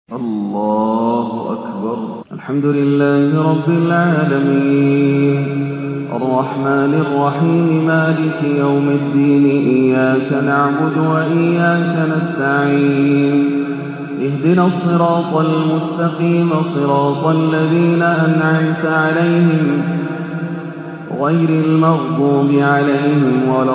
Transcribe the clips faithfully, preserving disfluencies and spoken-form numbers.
الله أكبر. الحمد لله رب العالمين الرحمن الرحيم مالك يوم الدين إياك نعبد وإياك نستعين اهدنا الصراط المستقيم صراط الذين أنعمت عليهم غير المغضوب عليهم ولا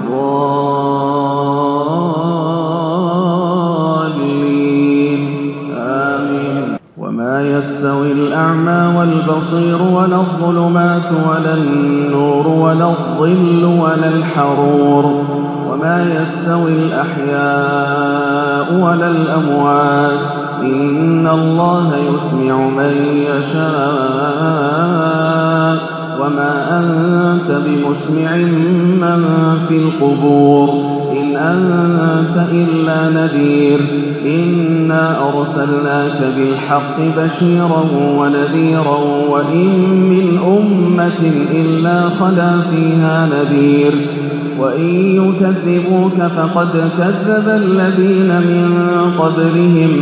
الضالين آمين. وما يستوي الأعمى والبصير ولا الظلمات ولا النور ولا الظل ولا الحرور وما يستوي الأحياء ولا الأموات إن الله يسمع من يشاء وما أنت بمسمع من في القبور إن أنت إلا نذير إنا أرسلناك بالحق بشيرا ونذيرا وإن من أمة إلا خلا فيها نذير وإن يكذبوك فقد كذب الذين من قبلهم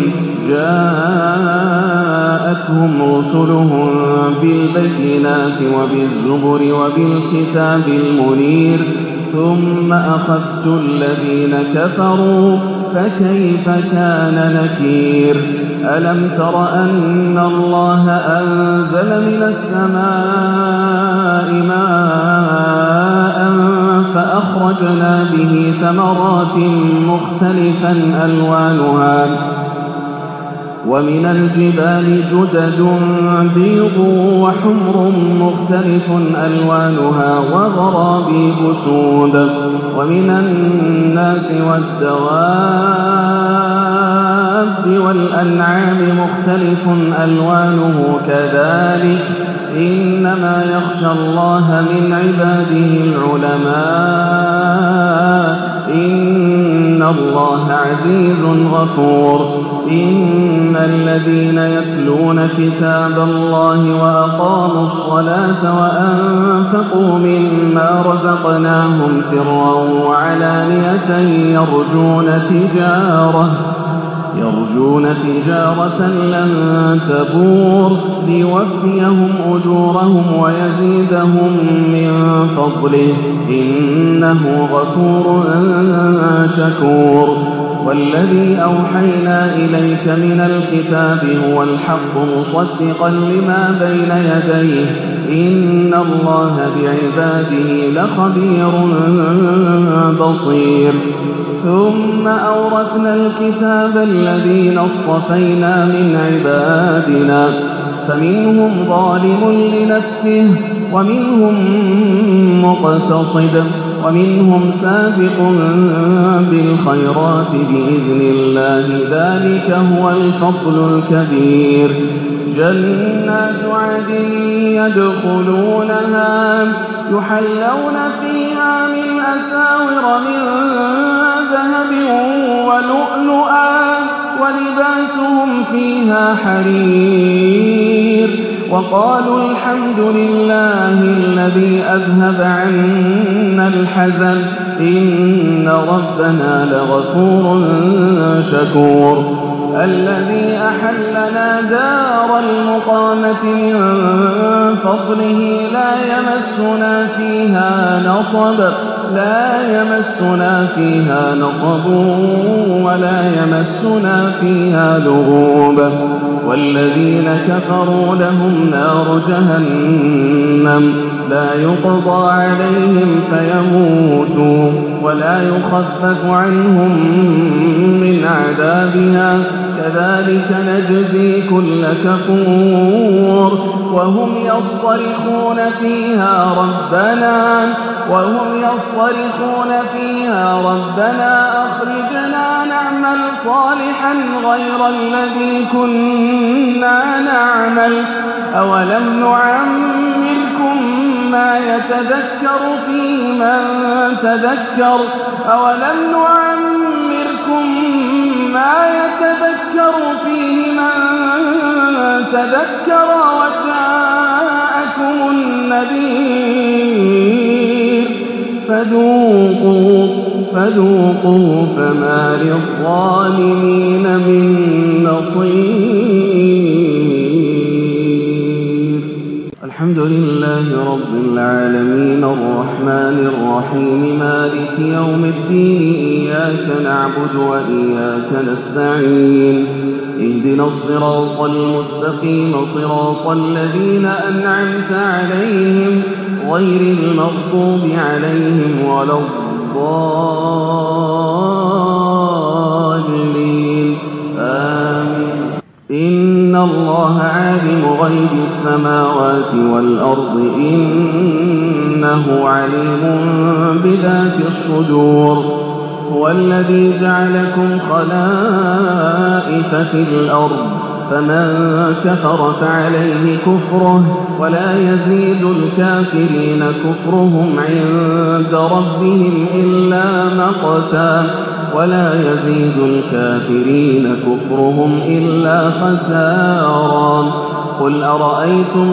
جاءتهم رسلهم بالبينات وبالزبر وبالكتاب المنير ثم أخذت الذين كفروا فكيف كان نكير. ألم تر أن الله أنزل من السماء ماء فأخرجنا به ثمرات مختلفا ألوانها ومن الجبال جدد بيض وحمر مختلف ألوانها وغرابيب سود ومن الناس والدواب والأنعام مختلف ألوانه كذلك إنما يخشى الله من عباده العلماء إن الله عزيز غفور. إن الذين يتلون كتاب الله وأقاموا الصلاة وأنفقوا مما رزقناهم سرا وعلانية يرجون تجارة يرجون تجارة لن تبور ليوفيهم أجورهم ويزيدهم من فضله إنه غفور شكور. والذي أوحينا إليك من الكتاب هو الحق مصدقا لما بين يديه إن الله بعباده لخبير بصير. ثم أورثنا الكتاب الذين اصطفينا من عبادنا فمنهم ظالم لنفسه ومنهم مقتصد ومنهم سابق بالخيرات بإذن الله ذلك هو الفضل الكبير. جنات عدن يدخلونها يحلون فيها من أساور من ذهب ولؤلؤا ولباسهم فيها حرير وقالوا الحمد لله الذي أذهب عنا الحزن إن ربنا لغفور شكور. الذي أحلنا دار المقامة من فضله لا يمسنا فيها نصب لا يمسنا فيها نصب ولا يمسنا فيها لغوب. والذين كفروا لهم نار جهنم لا يقضى عليهم فيموتوا ولا يخفف عنهم من عذابها كذلك نجزي كل كفور. وهم يصطرخون فيها ربنا وهم يصطرخون فيها ربنا أخرجنا نعمل صالحا غير الذي كنا نعمل أولم نعمركم ما يتذكر فيه من تذكر أولم نعمركم ما يتذكر فيه من تذكر وجاءكم النذير فذوقوا فذوقوا فما للظالمين من نصير. الحمد لله رب العالمين الرحمن الرحيم مالك يوم الدين إياك نعبد وإياك نستعين اهدنا الصراط المستقيم صراط الذين أنعمت عليهم غير المغضوب عليهم ولا الضالين آمين. إن الله عالم غيب السماوات والأرض إنه عليم بذات الصدور هو الذي جعلكم خلائف في الأرض فمن كفر فعليه كفره ولا يزيد الكافرين كفرهم عند ربهم إلا مقتا ولا يزيد الكافرين كفرهم إلا خسارا. قل أرأيتم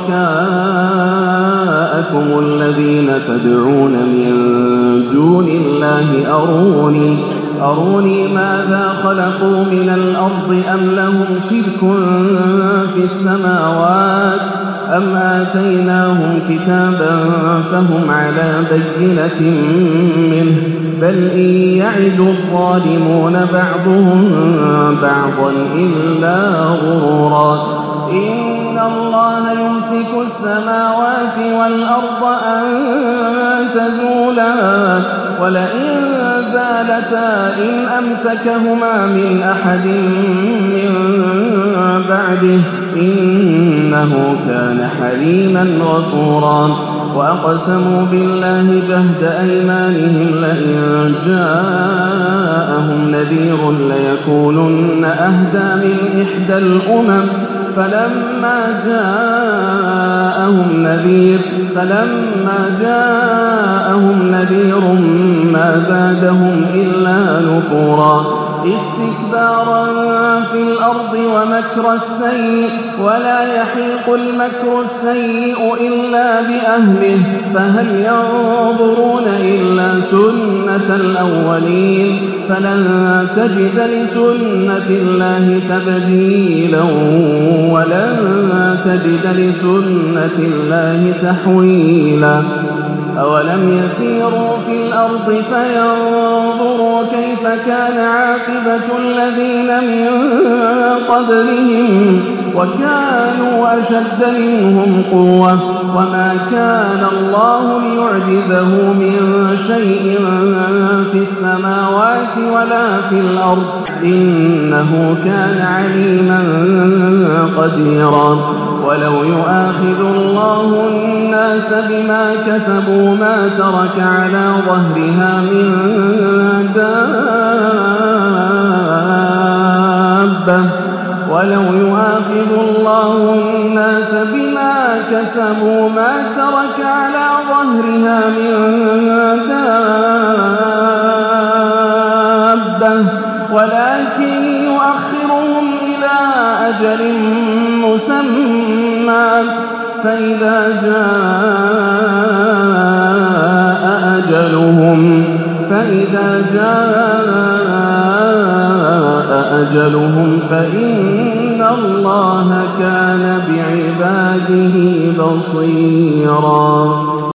شركاءكم الذين تدعون من دون الله أروني أروني ماذا خلقوا من الأرض أم لهم شرك في السماوات أم آتيناهم كتابا فهم على بينة منه بل إن يعد الظالمون بعضهم بعضا إلا غرورا. إن الله يمسك السماوات والأرض أن تزولا ولئن زالتا إن أمسكهما من أحد من بعده إنه كان حليما غفورا. وأقسموا بالله جهد أيمانهم لئن جاءهم نذير ليكونن أهدى من إحدى الأمم فلما جاءهم نذير فلما جاءهم نذير ما زادهم إلا نفورا استكبارا في الأرض ومكر السيء ولا يحيق المكر السيء إلا بأهله فهل ينظرون إلا سنة الأولين فلن تجد لسنة الله تبديلا ولن تجد لسنة الله تحويلا. أولم يسيروا في الأرض فينظروا كيف كان عاقبة الذين من قبلهم وكانوا أشد منهم قوة وما كان الله ليعجزه من شيء في السماوات ولا في الأرض إنه كان عليما قديرا. ولو يؤاخذ الله الناس بما كسبوا ما ترك على ظهرها من دابة ولو يؤاخذ الله الناس بما كسبوا ما ترك على ظهرها من دابة ولكن يؤخرهم إلى أجل مسمى فإذا جاء أجلهم فإذا جاء أجلهم فإن الله كان بعباده بصيرا.